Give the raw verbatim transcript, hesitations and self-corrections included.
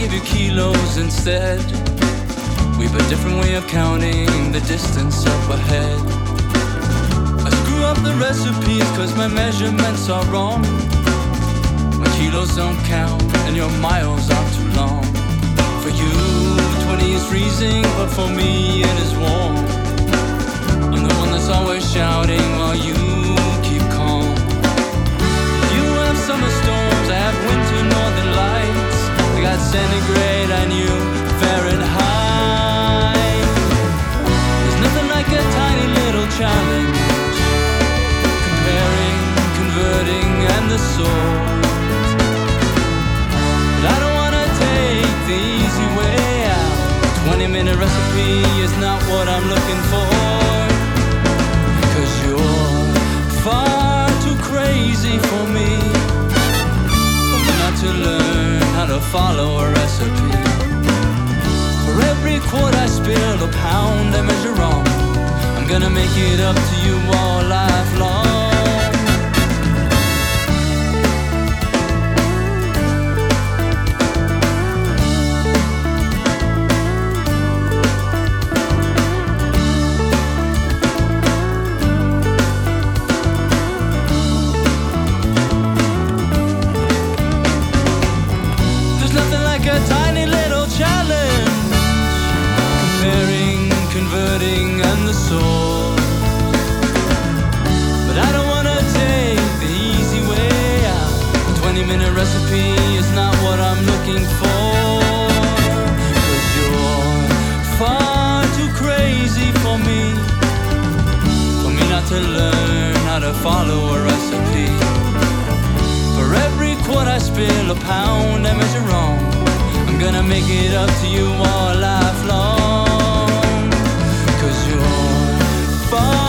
give you kilos instead. We've a different way of counting the distance up ahead. I screw up the recipes cause my measurements are wrong. My kilos don't count and your miles aren't too long. For you, twenty is freezing, but for me it is warm. I'm the one that's always shouting while you keep calm. You have summer storms, I have winter northern lights. I got centigrade and you Fahrenheit. There's nothing like a tiny little challenge, comparing, converting, and the sort. But I don't wanna take the easy way out. twenty minute recipe is not what I'm looking for. Cause you're far too crazy for me, for me not to learn how to follow a recipe. For every quart I spill, a pound I measure wrong. I'm gonna make it up to you all life long. A tiny little challenge, comparing, converting, and the sort. But I don't wanna take the easy way out. A twenty minute recipe is not what I'm looking for. Cause you're far too crazy for me, for me not to learn how to follow a recipe. For every quart I spill, a pound I measure wrong. I'm gonna make it up to you all life long. Cause you're far